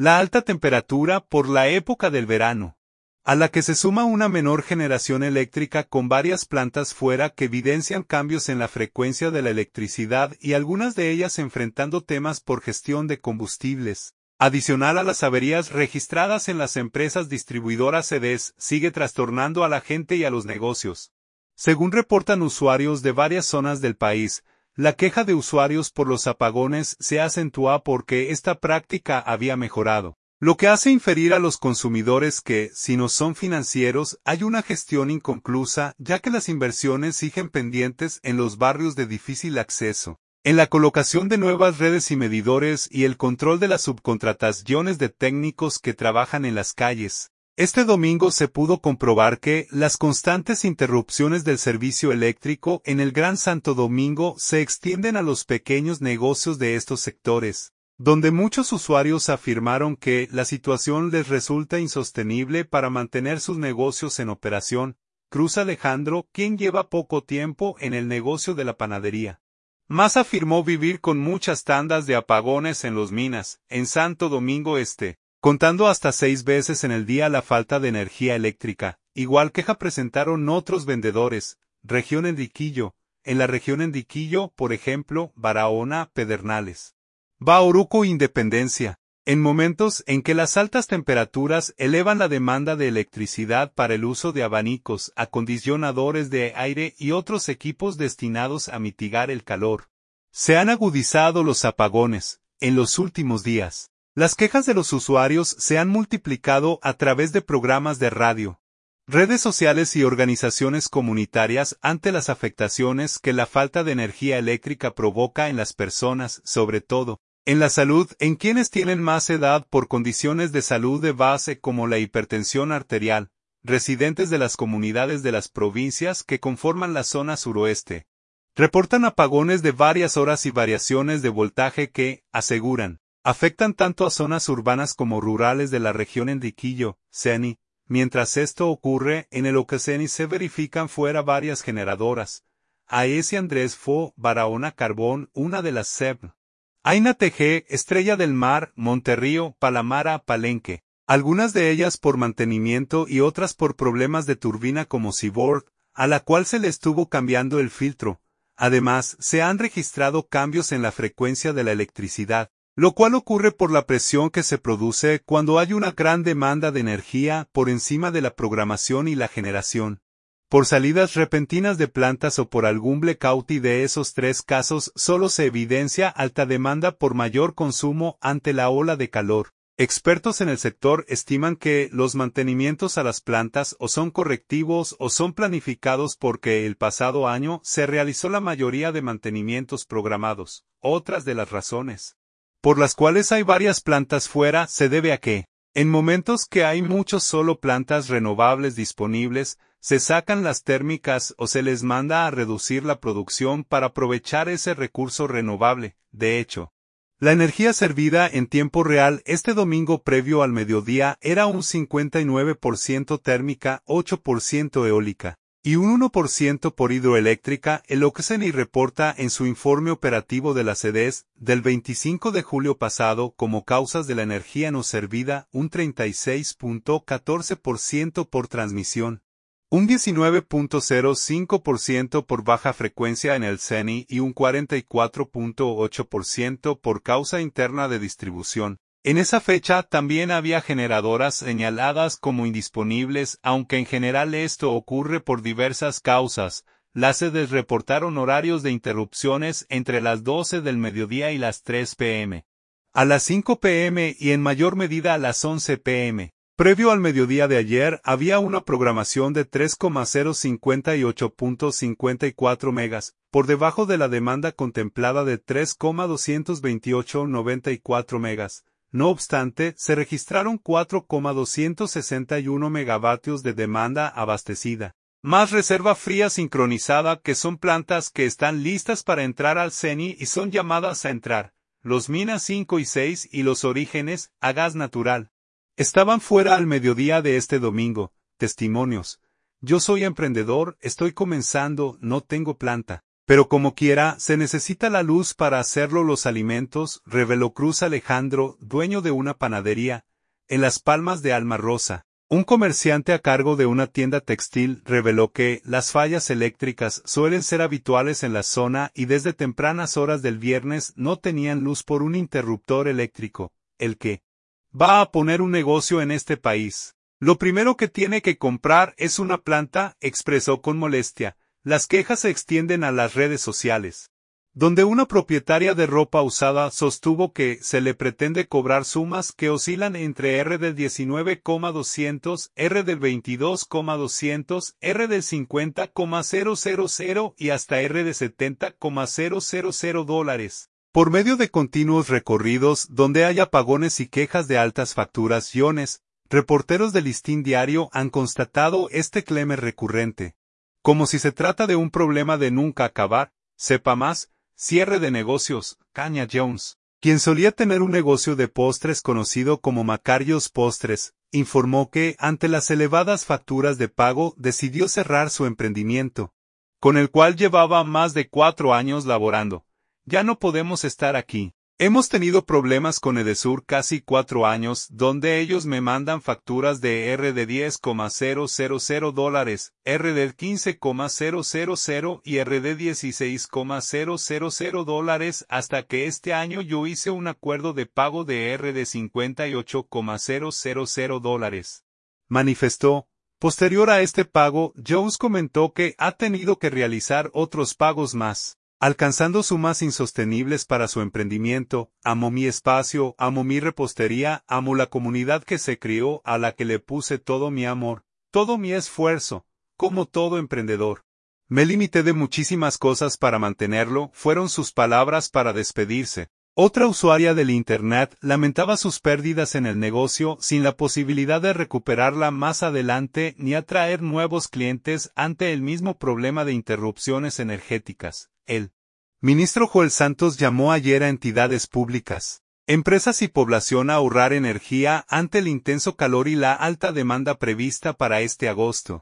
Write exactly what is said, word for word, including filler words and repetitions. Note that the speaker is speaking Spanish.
La alta temperatura por la época del verano, a la que se suma una menor generación eléctrica con varias plantas fuera que evidencian cambios en la frecuencia de la electricidad y algunas de ellas enfrentando temas por gestión de combustibles. Adicional a las averías registradas en las empresas distribuidoras C D S, sigue trastornando a la gente y a los negocios. Según reportan usuarios de varias zonas del país, la queja de usuarios por los apagones se acentúa porque esta práctica había mejorado, lo que hace inferir a los consumidores que, si no son financieros, hay una gestión inconclusa ya que las inversiones siguen pendientes en los barrios de difícil acceso, en la colocación de nuevas redes y medidores y el control de las subcontrataciones de técnicos que trabajan en las calles. Este domingo se pudo comprobar que las constantes interrupciones del servicio eléctrico en el Gran Santo Domingo se extienden a los pequeños negocios de estos sectores, donde muchos usuarios afirmaron que la situación les resulta insostenible para mantener sus negocios en operación. Cruz Alejandro, quien lleva poco tiempo en el negocio de la panadería, más afirmó vivir con muchas tandas de apagones en Los Minas, en Santo Domingo Este, contando hasta seis veces en el día la falta de energía eléctrica. Igual queja presentaron otros vendedores. Región Enriquillo, en la región Enriquillo, por ejemplo, Barahona, Pedernales, Bauruco, Independencia, en momentos en que las altas temperaturas elevan la demanda de electricidad para el uso de abanicos, acondicionadores de aire y otros equipos destinados a mitigar el calor. Se han agudizado los apagones en los últimos días. Las quejas de los usuarios se han multiplicado a través de programas de radio, redes sociales y organizaciones comunitarias ante las afectaciones que la falta de energía eléctrica provoca en las personas, sobre todo en la salud, en quienes tienen más edad por condiciones de salud de base como la hipertensión arterial, residentes de las comunidades de las provincias que conforman la zona suroeste. Reportan apagones de varias horas y variaciones de voltaje que, aseguran, afectan tanto a zonas urbanas como rurales de la región Enriquillo, Ceni. Mientras esto ocurre, en el Ocaseni se verifican fuera varias generadoras. A ese Andrés Fo, Barahona Carbón, una de las S E B. Aina T G, Estrella del Mar, Monterrío, Palamara, Palenque. Algunas de ellas por mantenimiento y otras por problemas de turbina como Seaboard, a la cual se le estuvo cambiando el filtro. Además, se han registrado cambios en la frecuencia de la electricidad, lo cual ocurre por la presión que se produce cuando hay una gran demanda de energía por encima de la programación y la generación. Por salidas repentinas de plantas o por algún blackout, y de esos tres casos solo se evidencia alta demanda por mayor consumo ante la ola de calor. Expertos en el sector estiman que los mantenimientos a las plantas o son correctivos o son planificados porque el pasado año se realizó la mayoría de mantenimientos programados. Otras de las razones por las cuales hay varias plantas fuera se debe a que, en momentos que hay muchos solo plantas renovables disponibles, se sacan las térmicas o se les manda a reducir la producción para aprovechar ese recurso renovable. De hecho, la energía servida en tiempo real este domingo previo al mediodía era un cincuenta y nueve por ciento térmica, ocho por ciento eólica y un uno por ciento por hidroeléctrica. El Ocaseni reporta en su informe operativo de la C D S del veinticinco de julio pasado como causas de la energía no servida un treinta y seis punto catorce por ciento por transmisión, un diecinueve punto cero cinco por ciento por baja frecuencia en el Ceni y un cuarenta y cuatro punto ocho por ciento por causa interna de distribución. En esa fecha también había generadoras señaladas como indisponibles, aunque en general esto ocurre por diversas causas. Las sedes reportaron horarios de interrupciones entre las doce del mediodía y las tres pe eme, a las cinco pe eme y en mayor medida a las once pe eme. Previo al mediodía de ayer había una programación de tres coma cero cincuenta y ocho punto cincuenta y cuatro megas, por debajo de la demanda contemplada de tres coma doscientos veintiocho punto noventa y cuatro megas. No obstante, se registraron cuatro coma doscientos sesenta y uno megavatios de demanda abastecida, más reserva fría sincronizada, que son plantas que están listas para entrar al Ceni y son llamadas a entrar. Los Minas cinco y seis y los Orígenes, a gas natural, estaban fuera al mediodía de este domingo. Testimonios. Yo soy emprendedor, estoy comenzando, no tengo planta. Pero como quiera, se necesita la luz para hacerlo los alimentos, reveló Cruz Alejandro, dueño de una panadería, en Las Palmas de Alma Rosa. Un comerciante a cargo de una tienda textil reveló que las fallas eléctricas suelen ser habituales en la zona y desde tempranas horas del viernes no tenían luz por un interruptor eléctrico, el que va a poner un negocio en este país. Lo primero que tiene que comprar es una planta, expresó con molestia. Las quejas se extienden a las redes sociales, donde una propietaria de ropa usada sostuvo que se le pretende cobrar sumas que oscilan entre R del diecinueve coma doscientos, R del veintidós coma doscientos, R del cincuenta coma cero cero cero y hasta R de setenta coma cero cero cero dólares. Por medio de continuos recorridos donde hay apagones y quejas de altas facturaciones, reporteros del Listín Diario han constatado este cleme recurrente. Como si se trata de un problema de nunca acabar, sepa más, cierre de negocios, Kanye Jones, quien solía tener un negocio de postres conocido como Macarios Postres, informó que, ante las elevadas facturas de pago, decidió cerrar su emprendimiento, con el cual llevaba más de cuatro años laborando. Ya no podemos estar aquí. Hemos tenido problemas con Edesur casi cuatro años, donde ellos me mandan facturas de R de diez coma cero cero cero dólares, R de quince coma cero cero cero y R de dieciséis coma cero cero cero dólares hasta que este año yo hice un acuerdo de pago de R de cincuenta y ocho coma cero cero cero dólares. Manifestó. Posterior a este pago, Jones comentó que ha tenido que realizar otros pagos más, alcanzando sumas insostenibles para su emprendimiento. Amo mi espacio, amo mi repostería, amo la comunidad que se crió, a la que le puse todo mi amor, todo mi esfuerzo, como todo emprendedor. Me limité de muchísimas cosas para mantenerlo, fueron sus palabras para despedirse. Otra usuaria del Internet lamentaba sus pérdidas en el negocio sin la posibilidad de recuperarla más adelante ni atraer nuevos clientes ante el mismo problema de interrupciones energéticas. El ministro Joel Santos llamó ayer a entidades públicas, empresas y población a ahorrar energía ante el intenso calor y la alta demanda prevista para este agosto.